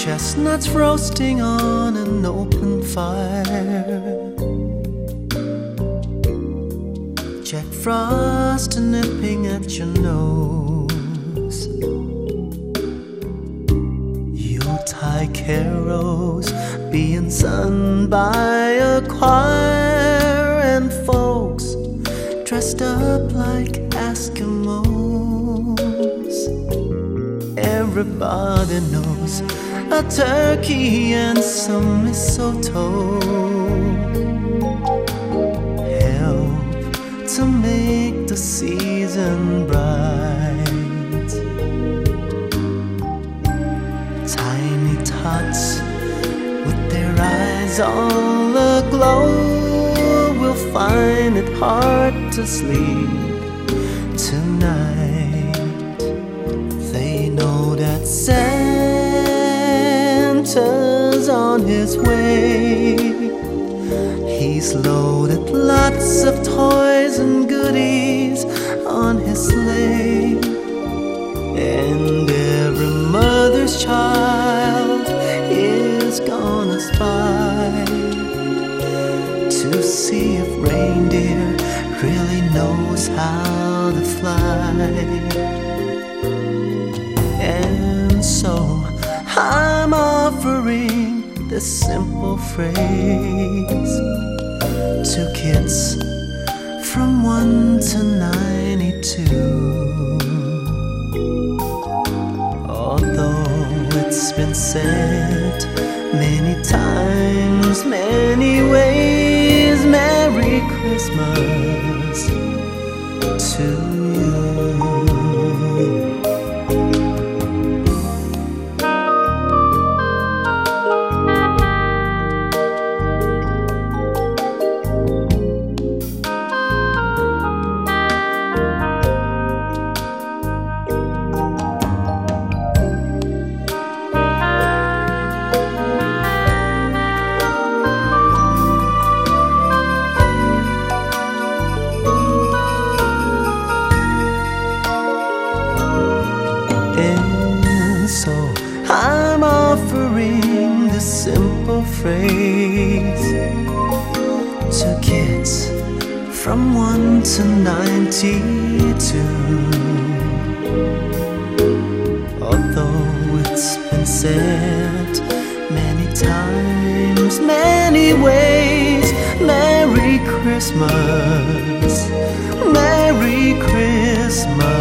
chestnuts roasting on an open fire, Jack Frost nipping at your nose, Yuletide carols being sung by a choir, and folks dressed up like Eskimos. Everybody knows a turkey and some mistletoe help to make the season bright. Tiny tots with their eyes all aglow will find it hard to sleep tonight. They know that Santa's on his way. He's loaded lots of toys and goodies on his sleigh, and every mother's child is gonna spy to see if reindeer really knows how to fly. And so I'm offering this simple phrase to kids from 1 to 92. Although it's been said many times, many ways, Merry Christmas to you. So I'm offering this simple phrase to kids from 1 to 92. Although it's been said many times, many ways, Merry Christmas, Merry Christmas.